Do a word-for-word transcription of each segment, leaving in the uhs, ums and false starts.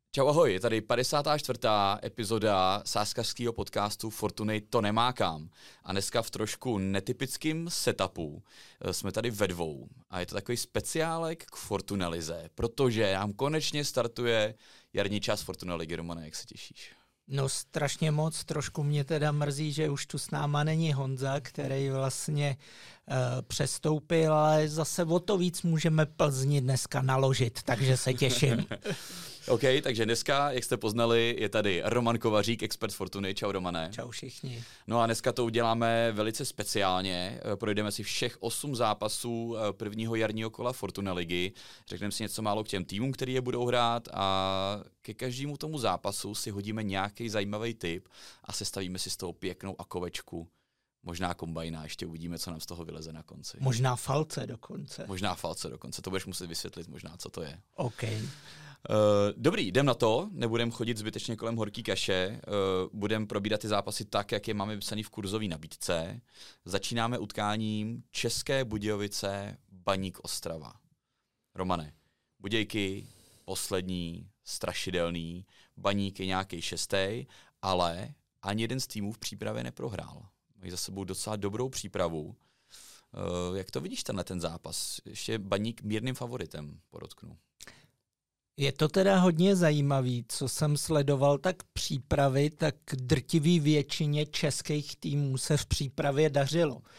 Čau, ahoj, je tady padesátá čtvrtá epizoda sázkařského podcastu Fortuny to nemá kam. A dneska v trošku netypickém setupu jsme tady ve dvou. A je to takový speciálek k Fortuna lize, protože nám konečně startuje jarní část Fortuna ligy. Romane, jak se těšíš? No strašně moc, trošku mě teda mrzí, že už tu s náma není Honza, který vlastně uh, přestoupil, ale zase o to víc můžeme Plzni dneska naložit, takže se těším. OK, takže dneska, jak jste poznali, je tady Roman Kovařík, expert Fortuny. Čau, Romane. Čau všichni. No a dneska to uděláme velice speciálně. Projdeme si všech osm zápasů prvního jarního kola Fortuna ligy. Řekneme si něco málo k těm týmům, který je budou hrát, a ke každému tomu zápasu si hodíme nějaký zajímavý tip a sestavíme si z toho pěknou akovečku. Možná kombajna, ještě uvidíme, co nám z toho vyleze na konci. Možná falce dokonce. Možná falce dokonce, to budeš muset vysvětlit možná, co to je. OK. Uh, dobrý, jdem na to, nebudem chodit zbytečně kolem horký kaše, uh, budeme probírat ty zápasy tak, jak je máme vypsaný v kurzové nabídce. Začínáme utkáním České Budějovice, Baník Ostrava. Romane, Budějky, poslední, strašidelný, Baník je nějaký šestý, ale ani jeden z týmů v přípravě neprohrál. Mají za sebou docela dobrou přípravu. Uh, jak to vidíš tenhle ten zápas? Ještě Baník mírným favoritem, podotknu. Je to teda hodně zajímavý, co jsem sledoval, tak přípravy, tak drtivý většině českých týmů se v přípravě dařilo. Uh,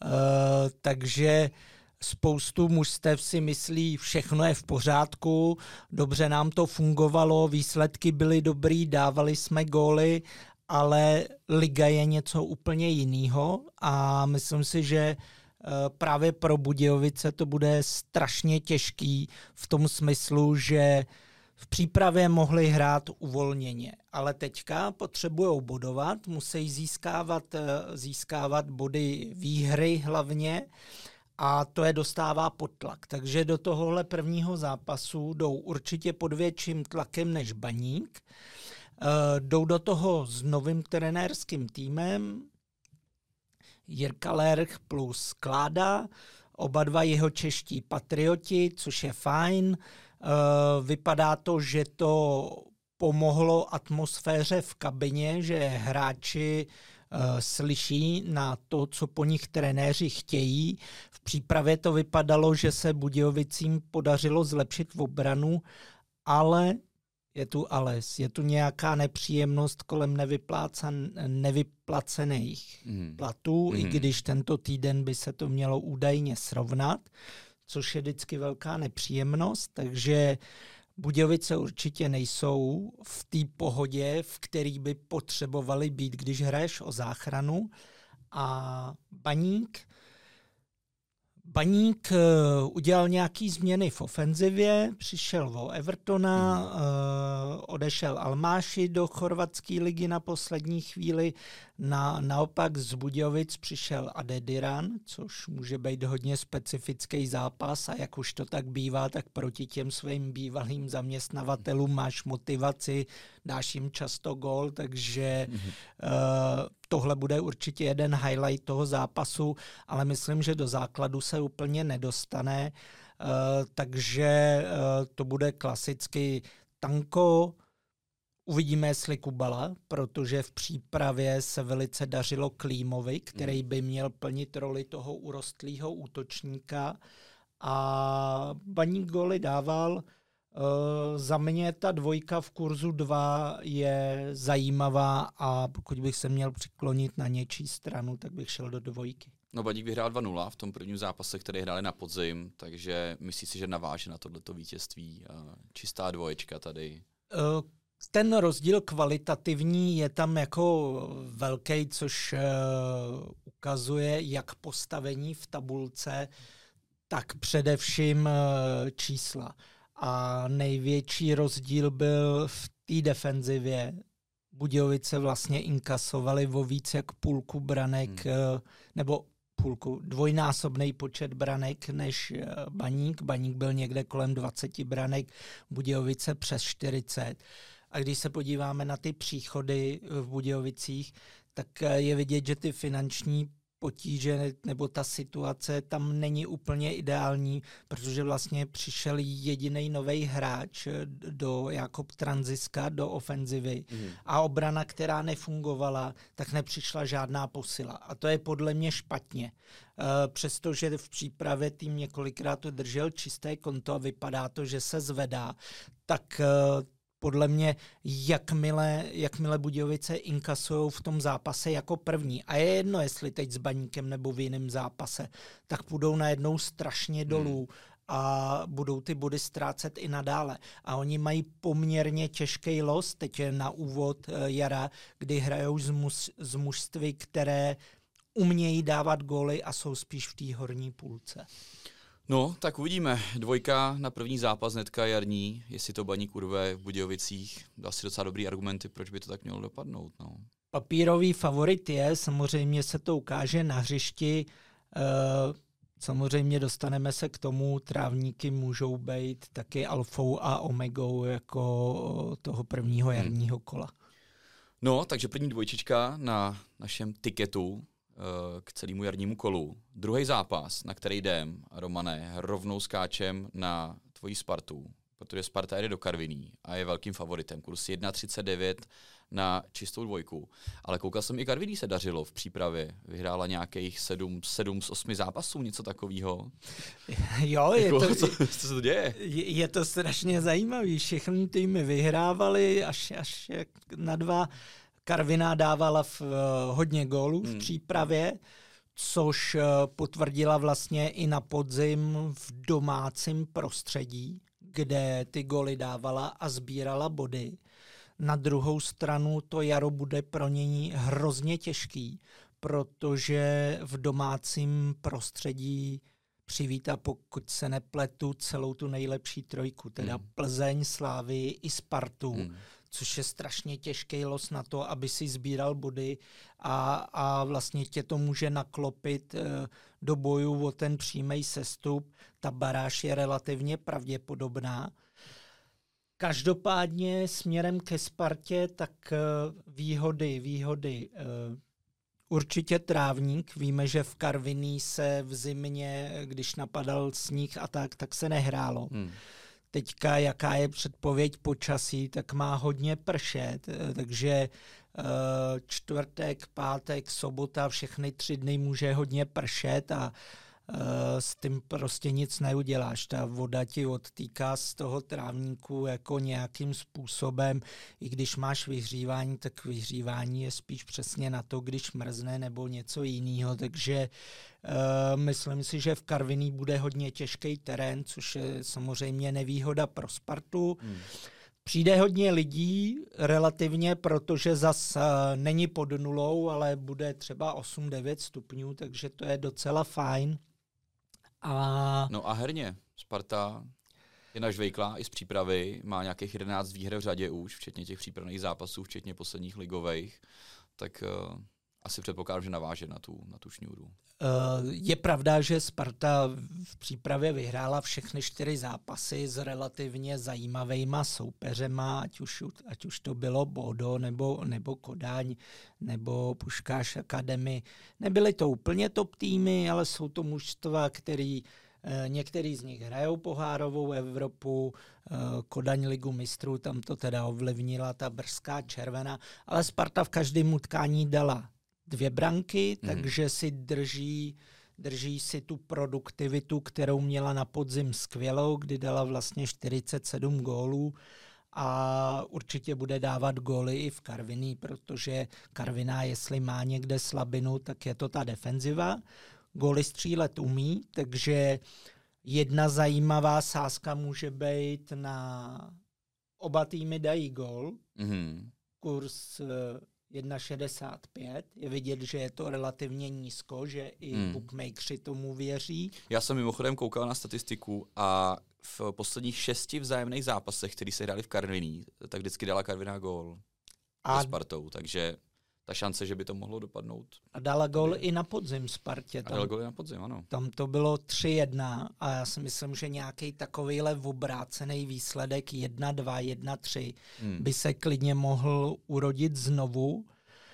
takže spoustu mužstev si myslí, všechno je v pořádku, dobře nám to fungovalo, výsledky byly dobrý, dávali jsme góly, ale liga je něco úplně jiného a myslím si, že právě pro Budějovice to bude strašně těžký v tom smyslu, že v přípravě mohli hrát uvolněně, ale teďka potřebujou bodovat, musí získávat, získávat body výhry hlavně a to je dostává pod tlak. Takže do tohohle prvního zápasu jdou určitě pod větším tlakem než Baník. Jdou do toho s novým trenérským týmem, Jirka Lerch plus Kláda, oba dva jeho čeští patrioti, což je fajn. Vypadá to, že to pomohlo atmosféře v kabině, že hráči slyší na to, co po nich trenéři chtějí. V přípravě to vypadalo, že se Budějovicím podařilo zlepšit v obranu, ale je tu ale, je tu nějaká nepříjemnost kolem nevyplacených mm. platů, mm. i když tento týden by se to mělo údajně srovnat, což je vždycky velká nepříjemnost, takže Budějovice určitě nejsou v té pohodě, v který by potřebovali být, když hraješ o záchranu. A Baník Baník uh, udělal nějaký změny v ofenzivě, přišel o Evertona, uh, odešel Almáši do chorvatské ligy na poslední chvíli, na, naopak z Budějovic přišel Adediran, což může být hodně specifický zápas a jak už to tak bývá, tak proti těm svým bývalým zaměstnavatelům máš motivaci, dáš jim často gól, takže uh, tohle bude určitě jeden highlight toho zápasu, ale myslím, že do základu se úplně nedostane, uh, takže uh, to bude klasicky tanko. Uvidíme, jestli Kubala, protože v přípravě se velice dařilo Klímovi, který by měl plnit roli toho urostlého útočníka, a Baník góly dával. Uh, za mě ta dvojka v kurzu dva je zajímavá a pokud bych se měl přiklonit na něčí stranu, tak bych šel do dvojky. No, Baník vyhrál dva nula v tom prvním zápase, který hráli na podzim, takže myslíš si, že naváže na tohleto vítězství? Uh, čistá dvoječka tady. Uh, ten rozdíl kvalitativní je tam jako velký, což uh, ukazuje jak postavení v tabulce, tak především uh, čísla. A největší rozdíl byl v té defenzivě. Budějovice vlastně inkasovali o víc jak půlku branek, hmm. nebo půlku, dvojnásobný počet branek než Baník. Baník byl někde kolem dvacet branek, Budějovice přes čtyřicet. A když se podíváme na ty příchody v Budějovicích, tak je vidět, že ty finanční potíže nebo ta situace tam není úplně ideální, protože vlastně přišel jediný nový hráč do Jakob Tranziska do ofenzivy mm. a obrana, která nefungovala, tak nepřišla žádná posila. A to je podle mě špatně. Přestože v přípravě tým několikrát udržel čisté konto a vypadá to, že se zvedá, tak podle mě, jakmile, jakmile Budějovice inkasují v tom zápase jako první, a je jedno, jestli teď s Baníkem nebo v jiném zápase, tak půjdou najednou strašně dolů hmm. a budou ty body ztrácet i nadále. A oni mají poměrně těžký los teď na úvod jara, kdy hrajou z, muž, z mužství, které umějí dávat góly a jsou spíš v té horní půlce. No, tak uvidíme. Dvojka na první zápas hnedka jarní, jestli to Baník urve v Budějovicích. Asi docela dobrý argumenty, proč by to tak mělo dopadnout. No. Papírový favorit je, samozřejmě se to ukáže na hřišti. E, samozřejmě dostaneme se k tomu, trávníky můžou být taky alfou a omegou jako toho prvního jarního kola. No, takže první dvojčička na našem tiketu k celému jarnímu kolu. Druhý zápas, na který jdem, Romane, rovnou skáčem na tvoji Spartu, protože Sparta jde do Karviní a je velkým favoritem. Kurz jedna třicet devět na čistou dvojku. Ale koukal jsem, i Karviní se dařilo v přípravě. Vyhrála nějakých sedm, sedm z osmi zápasů, něco takového. Jo, je jako, to, co, co se to děje? Je, je to strašně zajímavý. Všechny týmy vyhrávali až, až na dva. Karviná dávala v, uh, hodně gólů v hmm. přípravě, což uh, potvrdila vlastně i na podzim v domácím prostředí, kde ty góly dávala a sbírala body. Na druhou stranu to jaro bude pro něj hrozně těžký, protože v domácím prostředí přivítá, pokud se nepletu, celou tu nejlepší trojku, teda hmm. Plzeň, Slávii i Spartu. Hmm. Což je strašně těžký los na to, aby si sbíral body a, a vlastně tě to může naklopit e, do bojů o ten přímý sestup. Ta baráž je relativně pravděpodobná. Každopádně směrem ke Spartě, tak e, výhody, výhody. E, určitě trávník. Víme, že v Karviní se v zimě, když napadal sníh a tak, tak se nehrálo. Hmm. Teďka, jaká je předpověď počasí, tak má hodně pršet, takže čtvrtek, pátek, sobota, všechny tři dny může hodně pršet a s tím prostě nic neuděláš. Ta voda ti odtýká z toho trávníku jako nějakým způsobem. I když máš vyhřívání, tak vyhřívání je spíš přesně na to, když mrzne nebo něco jiného. Takže uh, myslím si, že v Karviní bude hodně těžký terén, což je samozřejmě nevýhoda pro Spartu. Hmm. Přijde hodně lidí relativně, protože zas uh, není pod nulou, ale bude třeba osm devět stupňů, takže to je docela fajn. A... No a herně, Sparta je nažvejklá i z přípravy, má nějakých jedenáct výher v řadě už, včetně těch přípravných zápasů, včetně posledních ligových, tak uh, asi předpokládám, že naváže na tu, na tu šňůru. Uh, je pravda, že Sparta v přípravě vyhrála všechny čtyři zápasy s relativně zajímavýma soupeřema, ať už, ať už to bylo Bodo, nebo, nebo Kodaň, nebo Puškáš Academy. Nebyly to úplně top týmy, ale jsou to mužstva, který některý z nich hrajou pohárovou Evropu, Kodaň ligu mistrů, tam to teda ovlivnila ta brzká červená, ale Sparta v každém utkání dala dvě branky, mm. takže si drží, drží si tu produktivitu, kterou měla na podzim skvělou, kdy dala vlastně čtyřicet sedm gólů a určitě bude dávat góly i v Karviní, protože Karviná, jestli má někde slabinu, tak je to ta defenziva. Góly střílet umí, takže jedna zajímavá sázka může být na oba týmy dají gól. Mm. Kurz jedna šedesát pět. Je vidět, že je to relativně nízko, že i hmm. bookmakeri tomu věří. Já jsem mimochodem koukal na statistiku a v posledních šesti vzájemných zápasech, který se hráli v Karviní, tak vždycky dala Karviná gól a... se Spartou, takže ta šance, že by to mohlo dopadnout. A dala gól i na podzim Spartě. Tam, a dala gól i na podzim, ano. Tam to bylo tři jedna a já si myslím, že nějaký takovýhle obrácený výsledek jedna dva, jedna tři hmm. by se klidně mohl urodit znovu.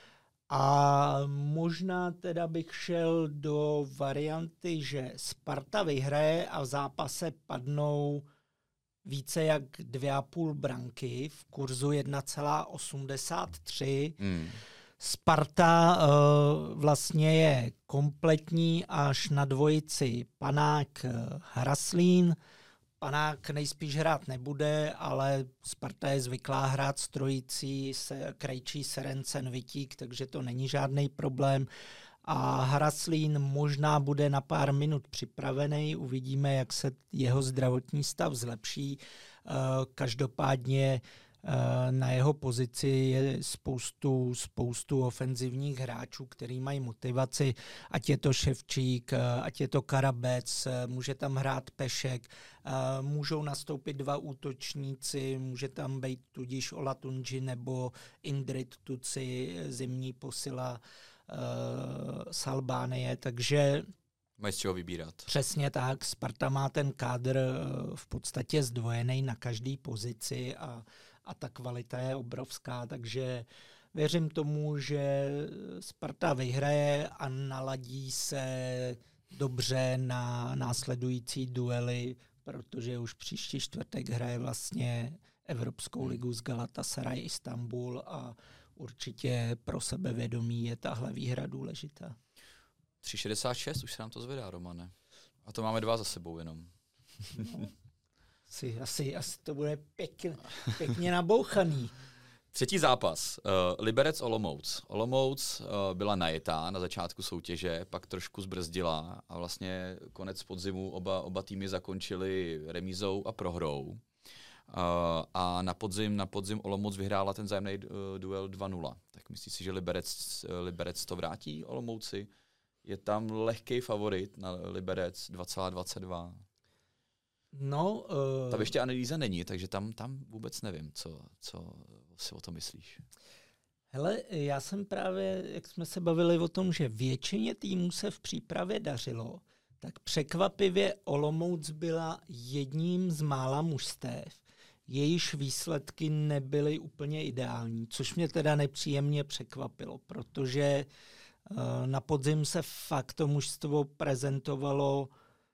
A možná teda bych šel do varianty, že Sparta vyhraje a v zápase padnou více jak dvě a půl branky v kurzu jedna celá osmdesát tři. Hmm. Sparta uh, vlastně je kompletní až na dvojici Panák Hraslín. Panák nejspíš hrát nebude, ale Sparta je zvyklá hrát s trojicí se, Krejčí, Serencen, Vitík, takže to není žádný problém. A Hraslín možná bude na pár minut připravený, uvidíme, jak se jeho zdravotní stav zlepší. Každopádně na jeho pozici je spoustu, spoustu ofenzivních hráčů, který mají motivaci, ať je to Ševčík, ať je to Karabec, může tam hrát Pešek, můžou nastoupit dva útočníci, může tam být tudíž Olatunji nebo Indrit Tuci, zimní posila z Albánie, takže mají z čeho vybírat. Přesně tak, Sparta má ten kádr v podstatě zdvojený na každý pozici a, a ta kvalita je obrovská, takže věřím tomu, že Sparta vyhraje a naladí se dobře na následující duely, protože už příští čtvrtek hraje vlastně Evropskou ligu s Galatasaray Istanbul a určitě pro sebevědomí je tahle výhra důležitá. tři šedesát šest, už se nám to zvedá, Romane. A to máme dva za sebou jenom. No, asi, asi, asi to bude pěkně, pěkně nabouchaný. Třetí zápas. Uh, Liberec Olomouc. Olomouc uh, byla najetá na začátku soutěže, pak trošku zbrzdila a vlastně konec podzimu oba, oba týmy zakončily remízou a prohrou. Uh, a na podzim, na podzim Olomouc vyhrála ten vzájemný uh, duel dva nula. Tak myslíš si, že Liberec, uh, Liberec to vrátí Olomouci? Je tam lehký favorit na Liberec dva celá dvacet dva. No, uh... tam ještě analýza není, takže tam, tam vůbec nevím, co, co si o tom myslíš. Hele, já jsem právě, jak jsme se bavili o tom, že většině týmů se v přípravě dařilo, tak překvapivě Olomouc byla jedním z mála mužstev, jejíž výsledky nebyly úplně ideální, což mě teda nepříjemně překvapilo, protože na podzim se fakt to mužstvo prezentovalo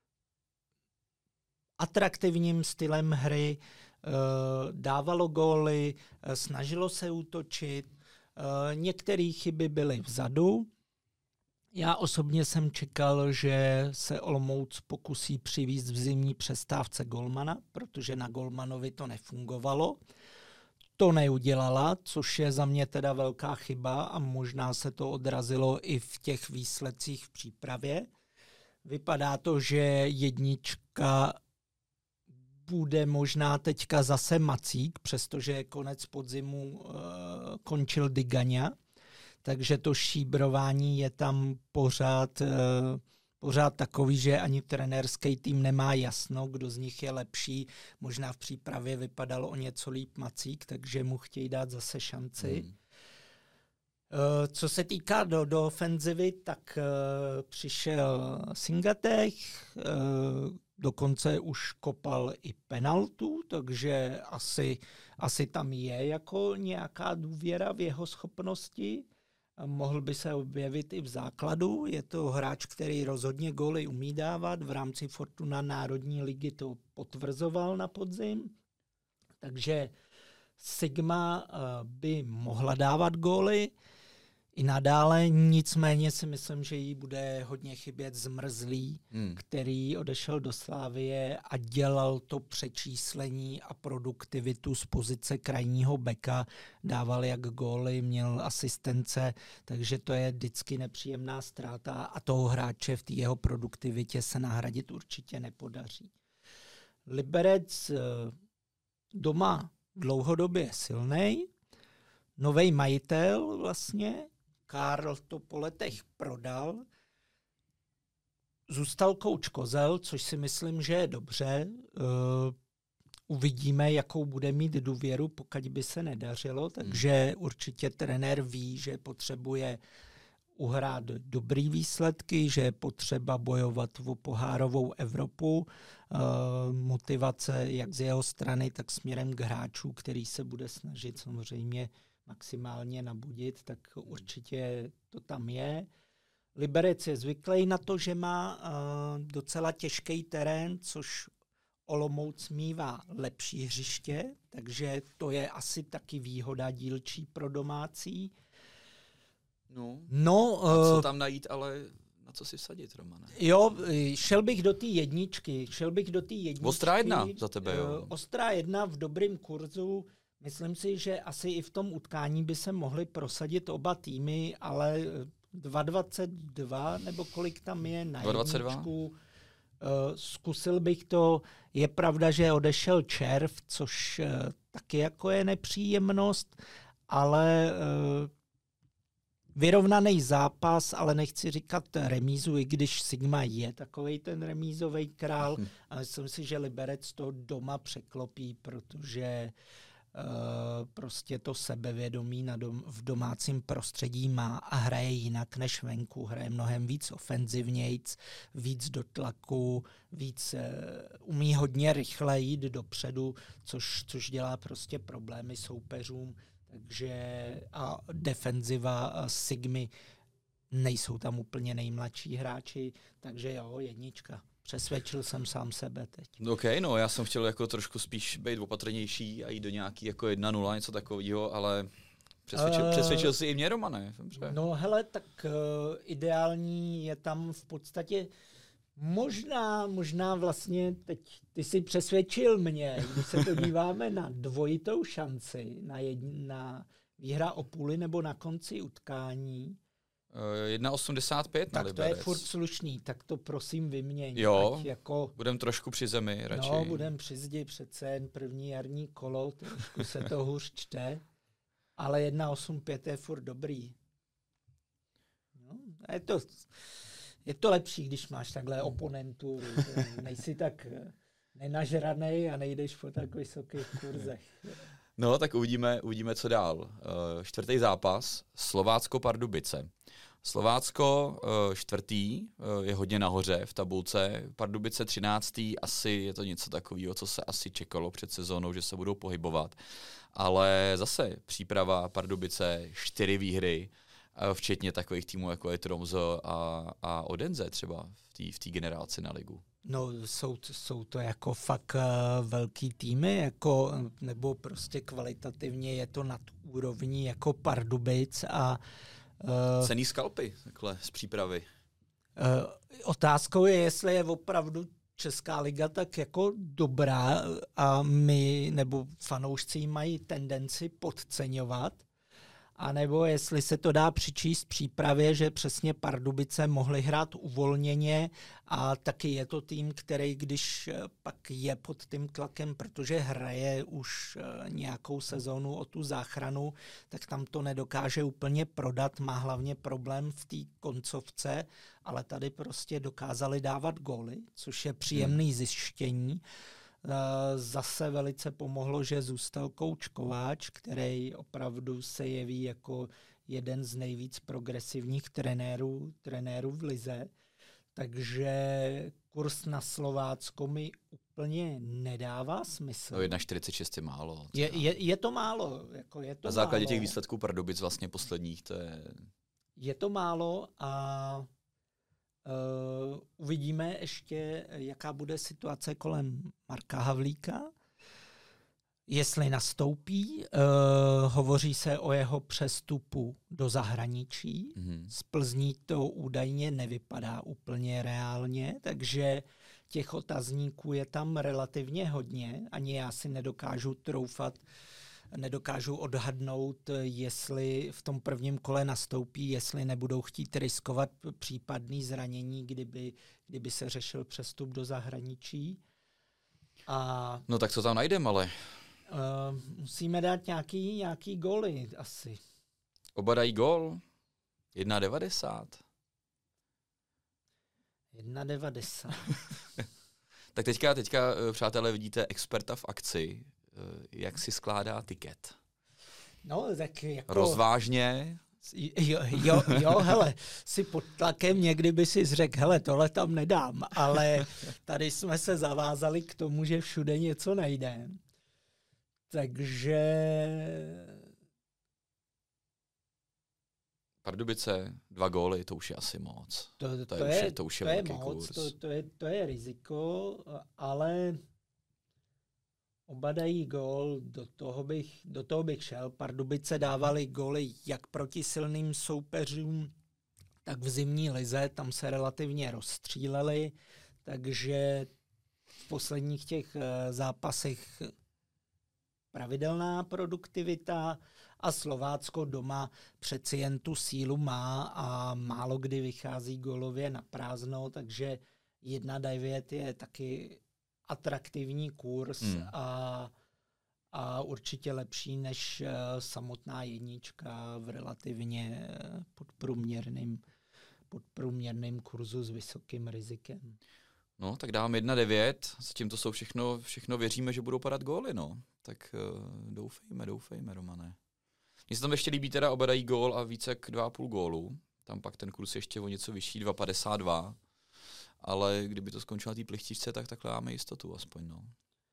atraktivním stylem hry, dávalo góly, snažilo se útočit, některé chyby byly vzadu. Já osobně jsem čekal, že se Olomouc pokusí přivízt v zimní přestávce golmana, protože na golmanovi to nefungovalo. To neudělala, což je za mě teda velká chyba a možná se to odrazilo i v těch výsledcích v přípravě. Vypadá to, že jednička bude možná teďka zase Macík, přestože konec podzimu uh, končil Digaňa, takže to šíbrování je tam pořád, uh, pořád takový, že ani trenérský tým nemá jasno, kdo z nich je lepší. Možná v přípravě vypadalo o něco líp Macík, takže mu chtějí dát zase šanci. Hmm. Uh, co se týká do, do ofenzivy, tak uh, přišel Singatech, uh, dokonce už kopal i penaltu, takže asi, asi tam je jako nějaká důvěra v jeho schopnosti. Mohl by se objevit i v základu. Je to hráč, který rozhodně góly umí dávat. V rámci Fortuna Národní ligy to potvrzoval na podzim. Takže Sigma by mohla dávat góly i nadále, nicméně si myslím, že jí bude hodně chybět Zmrzlý, hmm. který odešel do Slavie a dělal to přečíslení a produktivitu z pozice krajního beka, dával jak góly, měl asistence, takže to je vždycky nepříjemná ztráta a toho hráče v té jeho produktivitě se nahradit určitě nepodaří. Liberec doma dlouhodobě silnej, novej majitel vlastně, Karl to po letech prodal. Zůstal kouč Kozel, což si myslím, že je dobře. Uh, uvidíme, jakou bude mít důvěru, pokud by se nedařilo. Takže hmm. určitě trenér ví, že potřebuje uhrát dobrý výsledky, že je potřeba bojovat o pohárovou Evropu. Uh, motivace jak z jeho strany, tak směrem k hráčů, který se bude snažit samozřejmě maximálně nabudit, tak určitě to tam je. Liberec je zvyklý na to, že má uh, docela těžký terén, což Olomouc mívá lepší hřiště, takže to je asi taky výhoda dílčí pro domácí. No, no a co uh, tam najít, ale na co si vsadit, Romane? Jo, šel bych do té jedničky, šel bych do té jedničky. Ostrá jedna za tebe, jo. Uh, Ostrá jedna v dobrém kurzu. Myslím si, že asi i v tom utkání by se mohly prosadit oba týmy, ale dva dvacet dva nebo kolik tam je na dva dvacet dva jedničku. Uh, zkusil bych to. Je pravda, že odešel Červ, což uh, taky jako je nepříjemnost, ale uh, vyrovnaný zápas, ale nechci říkat remízu, i když Sigma je takovej ten remízový král. Hmm. A myslím si, že Liberec to doma překlopí, protože Uh, prostě to sebevědomí na dom- v domácím prostředí má a hraje jinak než venku. Hraje mnohem víc ofenzivnějc, víc do tlaku, víc uh, umí hodně rychle jít dopředu, což, což dělá prostě problémy soupeřům. Takže a defenziva a Sigmy nejsou tam úplně nejmladší hráči, takže jo, jednička. Přesvědčil jsem sám sebe teď. OK, no já jsem chtěl jako trošku spíš být opatrnější a jít do nějaký jako jedna nula, něco takového, ale přesvědčil, uh, přesvědčil si i mě, Romane. Dobře. No hele, tak uh, ideální je tam v podstatě možná, možná vlastně teď ty si přesvědčil mě, když se podíváme na dvojitou šanci, na, jedn, na výhra o půli nebo na konci utkání. jedna osmdesát pět na Tak Liberec. to je furt slušný, tak to prosím vyměň. Jo, jako, budem trošku při zemi radši. No, budem při zdi, přece jen první jarní kolo, trošku se to hůř čte, ale jedna osm pět je furt dobrý. No, je, to, je to lepší, když máš takhle oponenturu, nejsi tak nenažranej a nejdeš po tak vysokých kurzech. No, tak uvidíme, uvidíme, co dál. Uh, čtvrtý zápas, Slovácko-Pardubice. Slovácko uh, čtvrtý, uh, je hodně nahoře v tabulce, Pardubice třináctý, asi je to něco takového, co se asi čekalo před sezónou, že se budou pohybovat. Ale zase příprava Pardubice, čtyři výhry, uh, včetně takových týmů, jako je Tromso a, a Odense třeba v té v té generaci na ligu. No, jsou, jsou to jako fakt uh, velký týmy, jako, nebo prostě kvalitativně je to nad úrovní jako Pardubic a uh, cený skalpy takhle z přípravy. Uh, otázkou je, jestli je opravdu Česká liga tak jako dobrá a my, nebo fanoušci mají tendenci podceňovat, anebo jestli se to dá přičíst přípravě, že přesně Pardubice mohly hrát uvolněně a taky je to tým, který když pak je pod tím tlakem, protože hraje už nějakou sezónu o tu záchranu, tak tam to nedokáže úplně prodat, má hlavně problém v té koncovce, ale tady prostě dokázali dávat góly, což je příjemný zjištění. Zase velice pomohlo, že zůstal kouč Kováč, který opravdu se jeví jako jeden z nejvíc progresivních trenérů, trenérů v lize. Takže kurz na Slovácko mi úplně nedává smysl. No jedna čtyřicet šest je málo. Je, je, je to málo. Jako je to na základě málo. těch výsledků Pardubic vlastně posledních, to je... Je to málo a Uh, uvidíme ještě, jaká bude situace kolem Marka Havlíka. Jestli nastoupí, uh, hovoří se o jeho přestupu do zahraničí. Mm-hmm. Z Plzní to údajně nevypadá úplně reálně, takže těch otazníků je tam relativně hodně. Ani já si nedokážu troufat, nedokážu odhadnout, jestli v tom prvním kole nastoupí, jestli nebudou chtít riskovat případný zranění, kdyby, kdyby se řešil přestup do zahraničí. A, no tak co tam najdeme, ale? Uh, musíme dát nějaký, nějaký góly asi. Oba dají gól? jedna devadesát. jedna devadesát. Tak teďka, teďka, přátelé, vidíte experta v akci, jak si skládá tiket. No, tak jako... Rozvážně. Jo, jo, jo, hele, si pod tlakem někdy by si řekl, hele, tohle tam nedám, ale tady jsme se zavázali k tomu, že všude něco najde. Takže Pardubice, dva góly, to už je asi moc. To, to, to, je, je, už, to už je to je velký moc, kurz. to, to, je, to je riziko, ale oba dají gól, do toho bych, do toho bych šel. Pardubice dávali góly jak proti silným soupeřům, tak v zimní lize, tam se relativně rozstříleli, takže v posledních těch zápasech pravidelná produktivita a Slovácko doma přeci jen tu sílu má a málo kdy vychází gólově na prázdno, takže jedna devět je taky atraktivní kurz hmm. a, a určitě lepší než samotná jednička v relativně podprůměrným, podprůměrným kurzu s vysokým rizikem. No, tak dám jedna devět, zatím to jsou všechno, všechno věříme, že budou padat góly, no. Tak uh, doufejme, doufejme, Romane. Mně se tam ještě líbí teda oba dají gól a více jak dva a půl gólu. Tam pak ten kurz ještě o něco vyšší, dva padesát dva. Ale kdyby to skončilo na té plichtičce, tak takhle máme jistotu aspoň, no.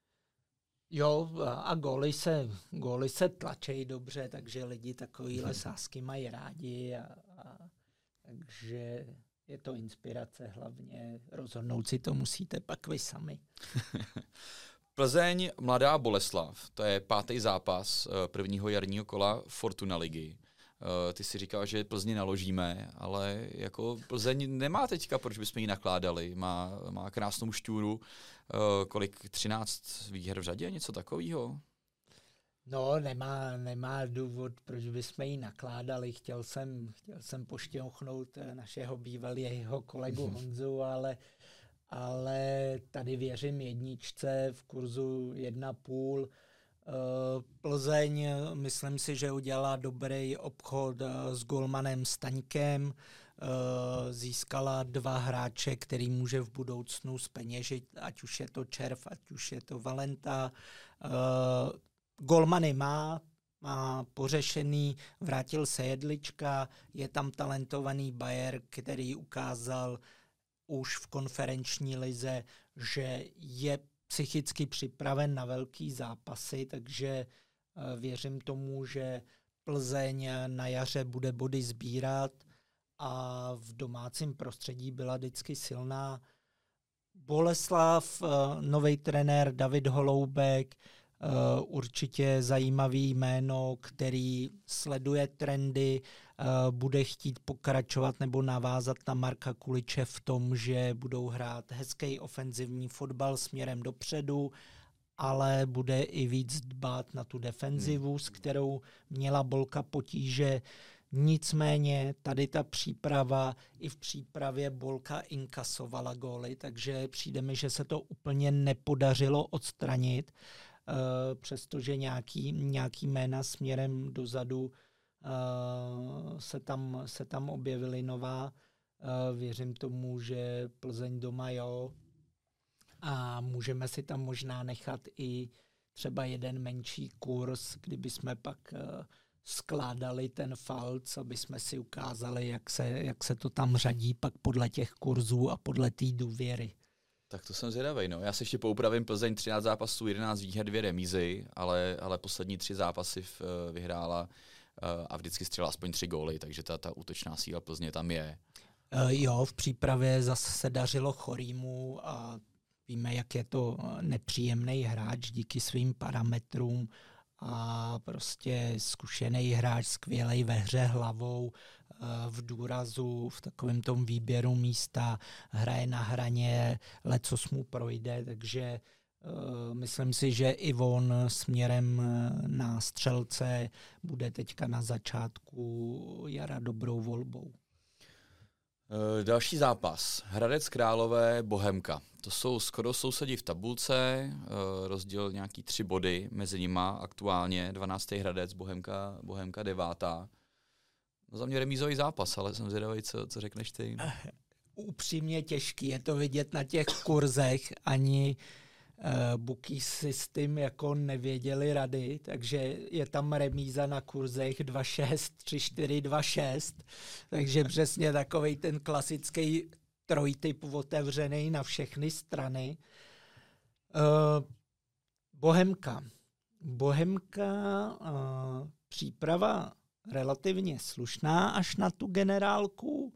Jo, a góly se, góly se tlačejí dobře, takže lidi takovýhle sázky mají rádi a, a takže je to inspirace hlavně. Rozhodnout si to musíte pak vy sami. Plzeň, Mladá Boleslav, to je pátý zápas prvního jarního kola Fortuna ligy. Ty si říkal, že Plzni naložíme, ale jako Plzeň nemá teďka, proč bychom ji nakládali. Má, má krásnou šťůru, kolik třináct výher v řadě, něco takového? No, nemá, nemá důvod, proč bychom ji nakládali. Chtěl jsem, chtěl jsem poštěchnout našeho bývalého kolegu Honzu, ale ale tady věřím jedničce v kurzu jedna půl. Plzeň, myslím si, že udělala dobrý obchod s golmanem Staňkem, získala dva hráče, který může v budoucnu zpeněžit, ať už je to Červ, ať už je to Valenta. Golmany má, má pořešený, vrátil se Jedlička, je tam talentovaný Bayer, který ukázal už v konferenční lize, že je psychicky připraven na velký zápasy, takže věřím tomu, že Plzeň na jaře bude body sbírat a v domácím prostředí byla vždycky silná. Boleslav, nový trenér David Holoubek, určitě zajímavý jméno, který sleduje trendy, bude chtít pokračovat nebo navázat na Marka Kuliče v tom, že budou hrát hezký ofenzivní fotbal směrem dopředu, ale bude i víc dbát na tu defenzivu, hmm. s kterou měla Bolka potíže. Nicméně tady ta příprava, i v přípravě Bolka inkasovala góly, takže přijde mi, že se to úplně nepodařilo odstranit, přestože nějaký, nějaký jména směrem dozadu Uh, se, tam, se tam objevily nová. Uh, věřím tomu, že Plzeň doma jo. A můžeme si tam možná nechat i třeba jeden menší kurz, kdyby jsme pak uh, skládali ten falc, aby jsme si ukázali, jak se, jak se to tam řadí pak podle těch kurzů a podle té důvěry. Tak to jsem zvědavej, no. Já se ještě poupravím, Plzeň třináct zápasů, jedenáct výher, dvě remízy, ale, ale poslední tři zápasy v, uh, vyhrála a vždycky střelila aspoň tři góly, takže ta, ta útočná síla Plzně tam je. Uh, jo, v přípravě zase se dařilo Chorýmu a víme, jak je to nepříjemný hráč díky svým parametrům a prostě zkušený hráč, skvělej ve hře hlavou, uh, v důrazu, v takovém tom výběru místa, hraje na hraně, lecos mu projde, takže Uh, myslím si, že i on směrem na střelce bude teďka na začátku jara dobrou volbou. Uh, další zápas. Hradec Králové, Bohemka. To jsou skoro sousedi v tabulce, uh, rozdíl nějaký tři body mezi nima aktuálně. dvanáctý Hradec, Bohemka, Bohemka devátá. No za mě remízový zápas, ale jsem zvědavý, co, co řekneš ty. Upřímně těžký, je to vidět na těch kurzech, ani Uh, bookie systém jako nevěděli rady, takže je tam remíza na kurzech dva šest, tři čtyři, dva šest, takže přesně takovej ten klasický trojtyp otevřený na všechny strany. Uh, Bohemka. Bohemka, uh, příprava relativně slušná až na tu generálku.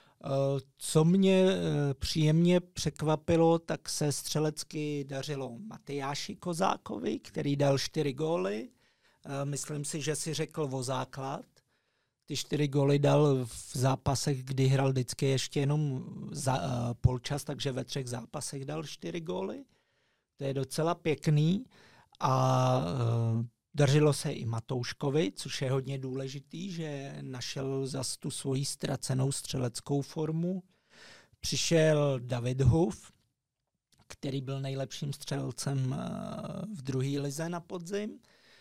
Co mě příjemně překvapilo, tak se střelecky dařilo Matyáši Kozákovi, který dal čtyři góly. Myslím si, že si řekl o základ. Ty čtyři góly dal v zápasech, kdy hrál vždycky ještě jenom za, uh, polčas, takže ve třech zápasech dal čtyři góly. To je docela pěkný. A uh, dařilo se i Matouškovi, což je hodně důležitý, že našel zas tu svoji ztracenou střeleckou formu. Přišel David Huf, který byl nejlepším střelcem uh, v druhé lize na podzim.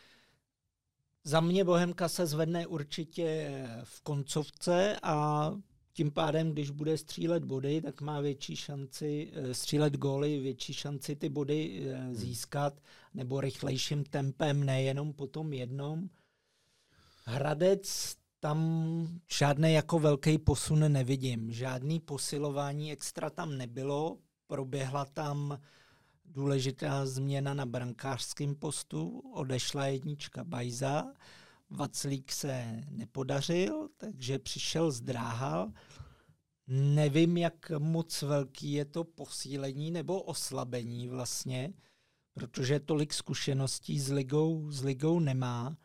Za mě Bohemka se zvedne určitě v koncovce a tím pádem, když bude střílet body, tak má větší šanci střílet góly, větší šanci ty body získat, nebo rychlejším tempem, nejenom po tom jednom. Hradec, tam žádný jako velký posun nevidím. Žádný posilování extra tam nebylo. Proběhla tam důležitá změna na brankářském postu, odešla jednička Bajza, Vaclík se nepodařil, takže přišel Zdráhal. Nevím, jak moc velký je to posílení nebo oslabení vlastně, protože tolik zkušeností s ligou, s ligou nemá.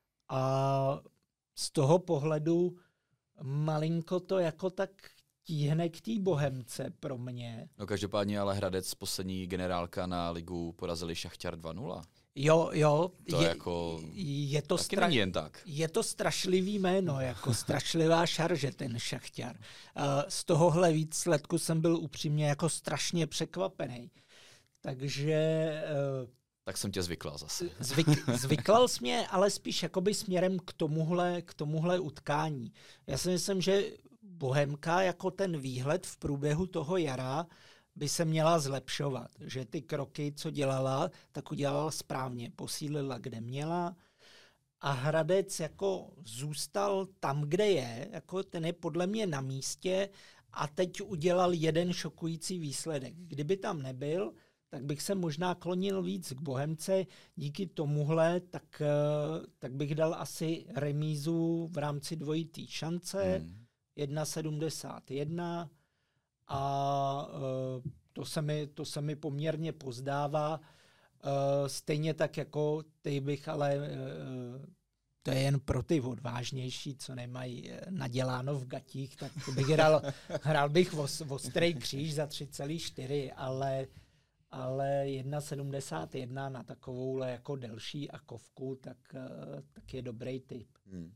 A z toho pohledu malinko to jako tak tíhne k té Bohemce pro mě. No každopádně ale Hradec poslední generálka na ligu porazili Šachtar dva nula. Jo, jo. To je, jako je to taky stra- není jen tak. Je to strašlivý jméno, jako strašlivá šarže ten Šachtar. Z tohohle výsledku jsem byl upřímně jako strašně překvapený. Takže... Tak jsem tě zvyklal zase. Zvyk, zvyklal jsi mě, ale spíš jakoby směrem k tomuhle, k tomuhle utkání. Já si myslím, že Bohemka jako ten výhled v průběhu toho jara by se měla zlepšovat. Že ty kroky, co dělala, tak udělala správně. Posílila, kde měla. A Hradec jako zůstal tam, kde je. Jako ten je podle mě na místě a teď udělal jeden šokující výsledek. Kdyby tam nebyl, tak bych se možná klonil víc k Bohemce. Díky tomuhle, tak, tak bych dal asi remízu v rámci dvojitý šance. Hmm. jedna sedmdesát jedna a uh, to, se mi, to se mi poměrně pozdává. Uh, stejně tak jako ty bych, ale uh, to je jen pro ty odvážnější, co nemají naděláno v gatích, tak bych hrál, hrál bych os, ostrý kříž za tři celá čtyři, ale, ale jedna sedmdesát jedna na takovouhle jako delší akovku, tak, uh, tak je dobrý tip. Hmm.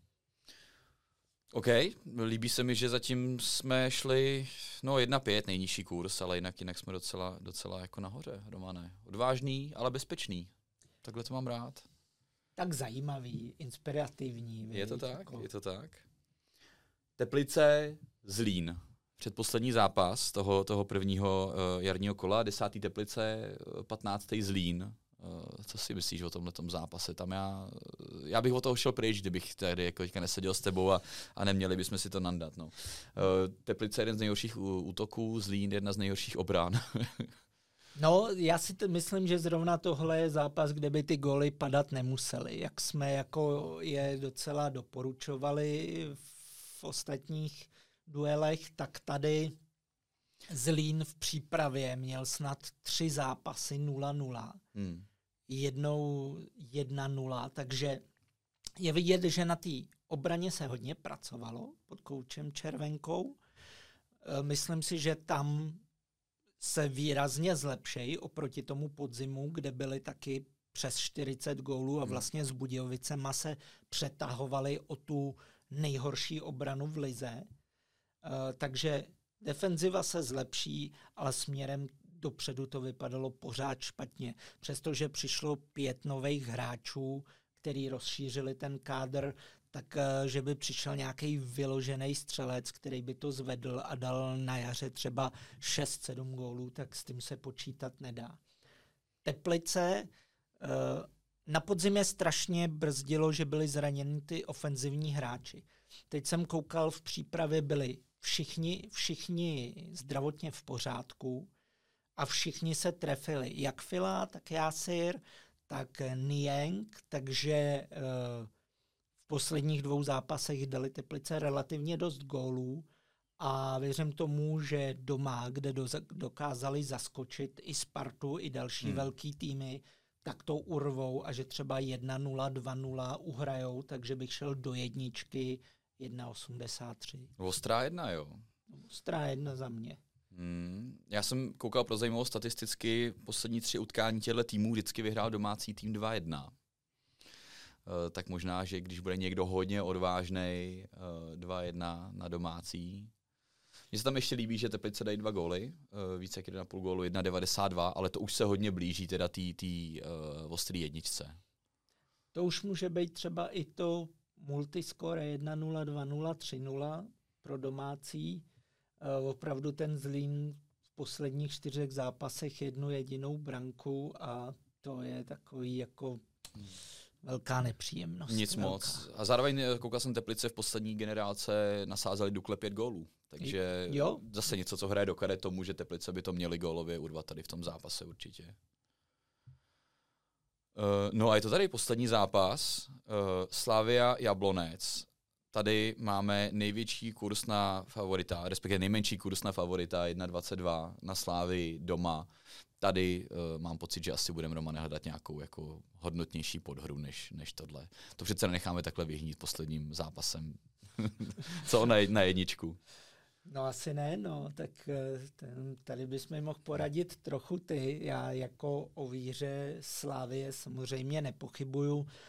OK, líbí se mi, že zatím jsme šli, no jedna pět, nejnižší kurz, ale jinak, jinak jsme docela, docela jako nahoře, Romane. Odvážný, ale bezpečný. Takhle to mám rád. Tak zajímavý, inspirativní. Je to tak, jako... je to tak. Teplice, Zlín. Předposlední zápas toho, toho prvního uh, jarního kola, desátý Teplice, patnáctý Zlín. Uh, co si myslíš o tomhletom zápase? Tam já, já bych o toho šel pryč, kdybych tady jako teďka neseděl s tebou a, a neměli bychom si to nandat. No. Uh, Teplice je jeden z nejhorších útoků, Zlín jedna z nejhorších obran. No, já si t- myslím, že zrovna tohle je zápas, kde by ty góly padat nemusely. Jak jsme jako je docela doporučovali v ostatních duelech, tak tady Zlín v přípravě měl snad tři zápasy nula nula. Hmm. Jednou jedna nula, takže je vidět, že na té obraně se hodně pracovalo pod koučem Červenkou. Myslím si, že tam se výrazně zlepšejí oproti tomu podzimu, kde byly taky přes čtyřicet gólů a vlastně s Budějovicema se přetahovali o tu nejhorší obranu v lize. Takže defenziva se zlepší, ale směrem dopředu to vypadalo pořád špatně. Přestože přišlo pět nových hráčů, který rozšířili ten kádr, tak že by přišel nějaký vyložený střelec, který by to zvedl a dal na jaře třeba šest sedm gólů, tak s tím se počítat nedá. Teplice na podzimě strašně brzdilo, že byli zraněni ty ofenzivní hráči. Teď jsem koukal, v přípravě byli všichni, všichni zdravotně v pořádku a všichni se trefili. Jak Fila, tak Jásir, tak Niang, takže uh, posledních dvou zápasech dali Teplice relativně dost gólů a věřím tomu, že doma, kde do, dokázali zaskočit i Spartu, i další hmm. velký týmy, tak to urvou a že třeba jedna nula, dva nula uhrajou, takže bych šel do jedničky jedna osmdesát tři. Ostrá jedna, jo? Ostrá jedna za mě. Hmm. Já jsem koukal pro zajímavost statisticky, poslední tři utkání těchto týmů vždycky vyhrál domácí tým dva jedna. Uh, tak možná, že když bude někdo hodně odvážnej, uh, dva jedna na domácí. Mně se tam ještě líbí, že Teplice dají dva góly, uh, více jak jedna celá pět gólu, jedna devadesát dva, ale to už se hodně blíží teda té uh, ostrý jedničce. To už může být třeba i to multiscore jedna nula, dva nula, tři nula pro domácí. Uh, opravdu ten Zlín v posledních čtyřech zápasech jednu jedinou branku a to je takový jako velká nepříjemnost. Nic velká. moc. A zároveň koukal jsem Teplice v poslední generálce nasázeli Dukle pět gólů. Takže jo? Zase něco, co hraje do karet tomu, že Teplice by to měli gólově urvat tady v tom zápase určitě. Uh, no a je to tady poslední zápas. Uh, Slavia Jablonec. Tady máme největší kurz na favorita, respektive nejmenší kurz na favorita jedna dvacet dva na Slavii doma. Tady uh, mám pocit, že asi budeme Romane hledat nějakou jako hodnotnější podhru než, než tohle. To přece nenecháme takhle vyhnít posledním zápasem. Co na, na jedničku? No asi ne, no, tak ten, tady bychom mohl poradit trochu ty. Já jako o víře Slavie samozřejmě nepochybuju. Uh,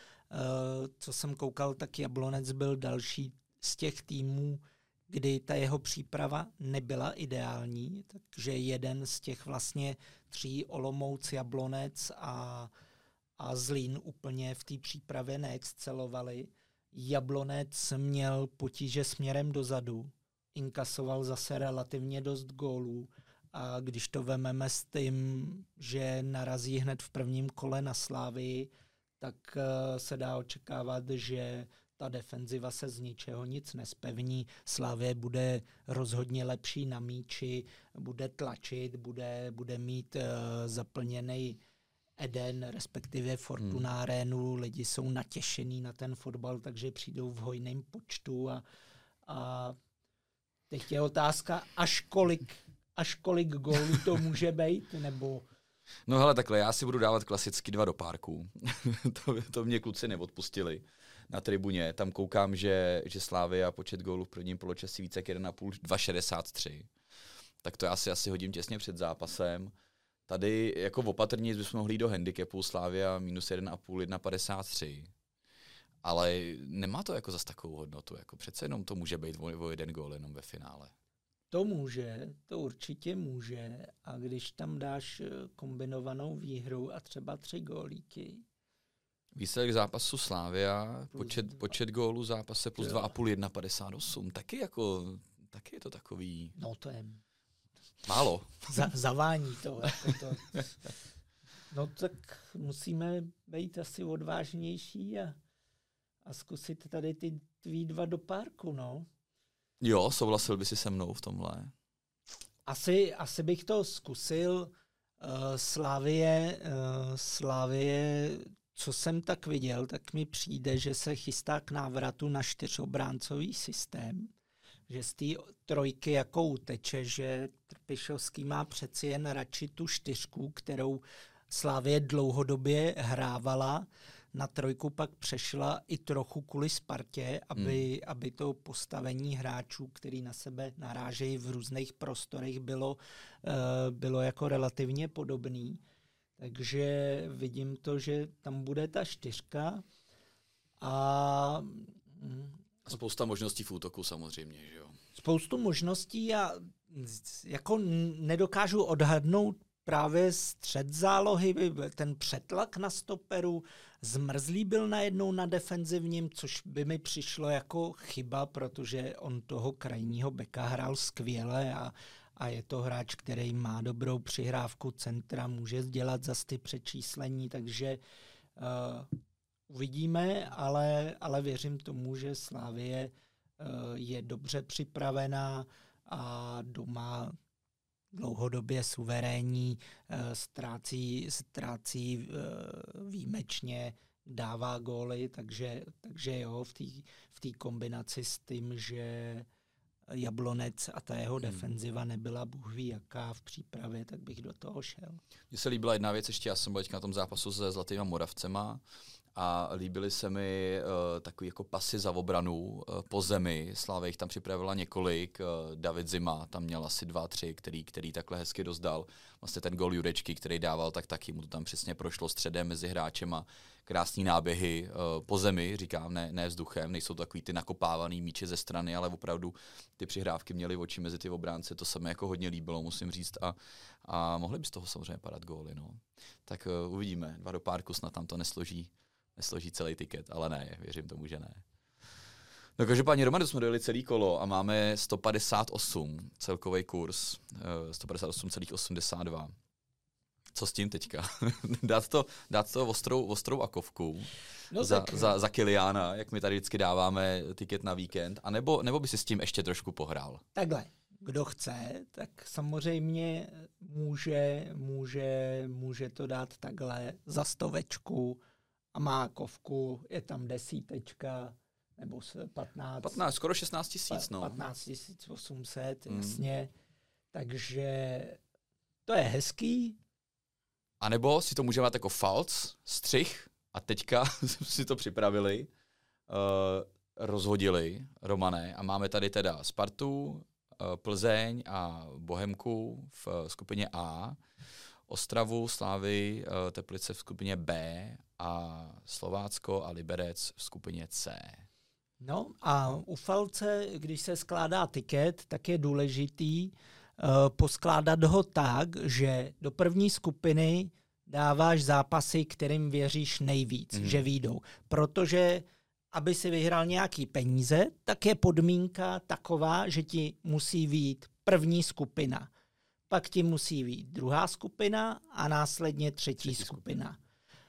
co jsem koukal, tak Jablonec byl další z těch týmů, kdy ta jeho příprava nebyla ideální, takže jeden z těch vlastně tří, Olomouc, Jablonec a, a Zlín, úplně v té přípravě neexcelovali. Jablonec měl potíže směrem dozadu, inkasoval zase relativně dost gólů a když to vememe s tím, že narazí hned v prvním kole na Slávii, tak se dá očekávat, že ta defenziva se z ničeho nic nespevní. Slavie bude rozhodně lepší na míči, bude tlačit, bude, bude mít uh, zaplněný Eden, respektive Fortuna hmm. Arénu. Lidi jsou natěšení na ten fotbal, takže přijdou v hojném počtu a, a teď je otázka, až kolik, až kolik gólů to může být, nebo... No hele, takhle, já si budu dávat klasicky dva do párku. to, to mě kluci neodpustili na tribuně. Tam koukám, že, že Slavia počet gólů v prvním poločase více jak jedna celá pět, dva šedesát tři. Tak to já si asi hodím těsně před zápasem. Tady jako opatrně bychom mohli jít do handicapu Slavia minus jedna celá pět, jedna padesát tři. Ale nemá to jako zas takovou hodnotu. Jako přece jenom to může být o, o jeden gól jenom ve finále. To může, to určitě může. A když tam dáš kombinovanou výhru a třeba tři gólíky. Výsledek zápasu Slavia, počet, počet gólů zápase plus dva celá pět, jedna padesát osm. Taky jako, taky je to takový... No to je... Málo. Za, zavání to, jako to. No tak musíme být asi odvážnější a, a zkusit tady ty tvý dva do párku, no. Jo, souhlasil by si se mnou v tomhle? Asi, asi bych to zkusil. Uh, Slavie, uh, Slavie, co jsem tak viděl, tak mi přijde, že se chystá k návratu na čtyřobráncový systém. Že z té trojky jako uteče, že Trpišovský má přeci jen radši tu čtyřku, kterou Slavie dlouhodobě hrávala. Na trojku pak přešla i trochu kvůli Spartě, aby, hmm. aby to postavení hráčů, který na sebe narážejí v různých prostorech, bylo, uh, bylo jako relativně podobný. Takže vidím to, že tam bude ta čtyřka a... Spousta možností v útoku samozřejmě, že jo? Spoustu možností a jako nedokážu odhadnout právě střed zálohy, ten přetlak na stoperu, Zmrzlý byl najednou na defenzivním, což by mi přišlo jako chyba, protože on toho krajního beka hrál skvěle a, a je to hráč, který má dobrou přihrávku centra, může dělat zas ty přečíslení, takže uh, uvidíme, ale, ale věřím tomu, že Slavie uh, je dobře připravená a doma dlouhodobě suverénní, ztrácí, ztrácí výjimečně dává góly, takže, takže jo, v té v té kombinaci s tím, že Jablonec a ta jeho hmm. defenziva nebyla bůh ví jaká v přípravě, tak bych do toho šel. Mně se líbila jedna věc, ještě já jsem byl na tom zápasu se Zlatýma Moravcema a líbily se mi uh, takový jako pasy za obranu uh, po zemi. Sláva jich tam připravila několik, uh, David Zima tam měl asi dva, tři, který, který takhle hezky dozdal. Vlastně ten gól Jurečky, který dával, tak taky mu to tam přesně prošlo středem mezi hráčem a krásný náběhy uh, po zemi, říkám, ne, ne vzduchem, nejsou to takový ty nakopávaný míče ze strany, ale opravdu ty přihrávky měly oči mezi ty obránce, to se mi jako hodně líbilo, musím říct, a, a mohly by z toho samozřejmě padat góly, no. Tak uh, uvidíme, dva do párku snad tam to nesloží, nesloží celý tiket, ale ne, věřím tomu, že ne. No každopádně, Romane, jsme dojeli celý kolo a máme sto padesát osm, celkový kurz, uh, sto padesát osm celá osmdesát dva. Co s tím teďka? dát to, dát to ostrou, ostrou akovku no za, za, za Kiliána, jak my tady vždycky dáváme tiket na víkend, a nebo, nebo by si s tím ještě trošku pohrál? Takhle, kdo chce, tak samozřejmě může, může, může to dát takhle za stovečku a má akovku, je tam desítečka, nebo patnáct. patnáct, skoro šestnáct tisíc, no. patnáct tisíc osm set, mm. jasně. Takže to je hezký. A nebo si to můžeme dát jako falc, střih, a teďka si to připravili, uh, rozhodili, Romane, a máme tady teda Spartu, uh, Plzeň a Bohemku v uh, skupině A, Ostravu, Slávy, uh, Teplice v skupině B a Slovácko a Liberec v skupině C. No a u falce, když se skládá tiket, tak je důležitý uh, poskládat ho tak, že do první skupiny dáváš zápasy, kterým věříš nejvíc, mm. že výjdou. Protože aby si vyhrál nějaký peníze, tak je podmínka taková, že ti musí vyjít první skupina. Pak ti musí vyjít druhá skupina a následně třetí, třetí skupina. skupina.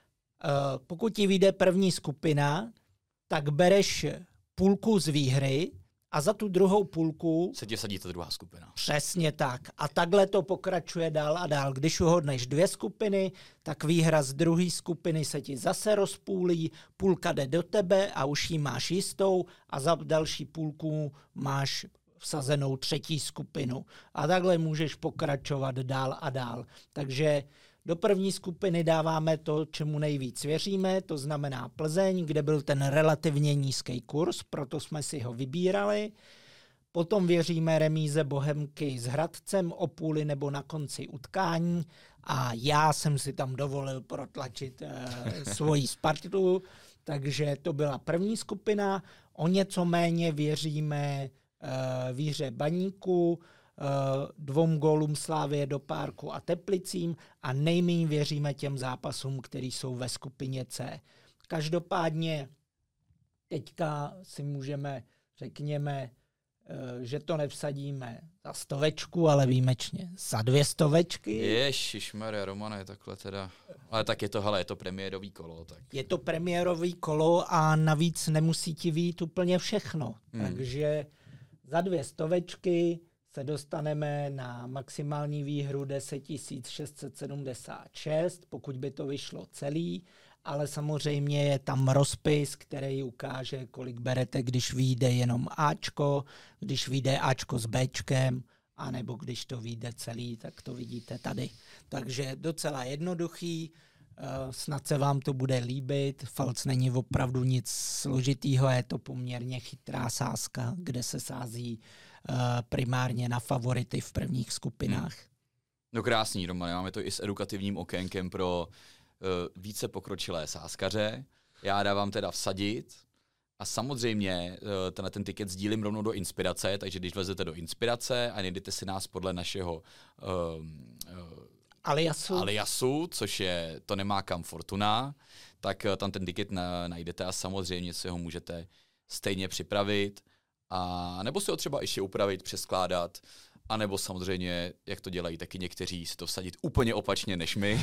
Uh, pokud ti vyjde první skupina, tak bereš půlku z výhry a za tu druhou půlku se ti vsadí ta druhá skupina. Přesně tak. A takhle to pokračuje dál a dál. Když uhodneš dvě skupiny, tak výhra z druhé skupiny se ti zase rozpůlí, půlka jde do tebe a už ji máš jistou a za další půlku máš vsazenou třetí skupinu. A takhle můžeš pokračovat dál a dál. Takže do první skupiny dáváme to, čemu nejvíc věříme, to znamená Plzeň, kde byl ten relativně nízký kurz, proto jsme si ho vybírali. Potom věříme remíze Bohemky s Hradcem o půli nebo na konci utkání a já jsem si tam dovolil protlačit eh, svoji Spartu, takže to byla první skupina. O něco méně věříme eh, výhře Baníku, dvou gólům Slávie do Párku a Teplicím a nejméně věříme těm zápasům, které jsou ve skupině C. Každopádně teďka si můžeme, řekněme, že to nevsadíme za stovečku, ale výjimečně za dvě stovečky. Ježišmarja, Romane, takhle teda. Ale tak je to, hele, je to premiérový kolo. Tak. Je to premiérový kolo a navíc nemusí ti vyjít úplně všechno. Hmm. Takže za dvě stovečky se dostaneme na maximální výhru deset tisíc šest set sedmdesát šest, pokud by to vyšlo celý, ale samozřejmě je tam rozpis, který ukáže, kolik berete, když vyjde jenom Ačko, když vyjde Ačko s Bčkem, anebo když to vyjde celý, tak to vidíte tady. Takže docela jednoduchý, snad se vám to bude líbit, falc není opravdu nic složitýho, je to poměrně chytrá sázka, kde se sází primárně na favority v prvních skupinách. Hmm. No krásný, Romane, máme to i s edukativním okénkem pro uh, více pokročilé sázkaře. Já dávám teda vsadit a samozřejmě uh, tenhle ten tiket sdílím rovnou do inspirace, takže když vlezete do inspirace a najdete si nás podle našeho uh, uh, aliasu. aliasu, což je To nemá kam Fortuna, tak uh, tam ten tiket na, najdete a samozřejmě si ho můžete stejně připravit. A nebo si ho třeba ještě upravit, přeskládat, a nebo samozřejmě, jak to dělají taky někteří, si to vsadit úplně opačně než my.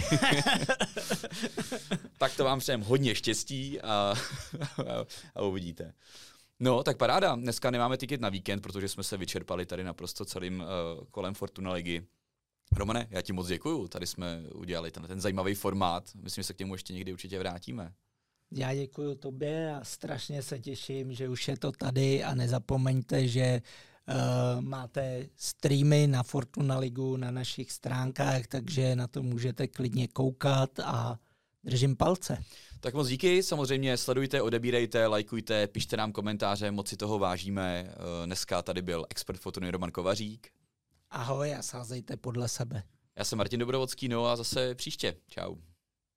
Tak to vám přejem hodně štěstí a, a, a uvidíte. No, tak paráda. Dneska nemáme tiket na víkend, protože jsme se vyčerpali tady naprosto celým uh, kolem Fortuna ligy. Romane, já ti moc děkuju. Tady jsme udělali ten, ten zajímavý formát. Myslím, že se k němu ještě někdy určitě vrátíme. Já děkuji tobě a strašně se těším, že už je to tady a nezapomeňte, že uh, máte streamy na Fortuna Ligu na našich stránkách, takže na to můžete klidně koukat a držím palce. Tak moc díky, samozřejmě sledujte, odebírejte, lajkujte, pište nám komentáře, moc si toho vážíme. Dneska tady byl expert Fortuny Roman Kovařík. Ahoj a sázejte podle sebe. Já jsem Martin Dobrovodský, no a zase příště. Čau.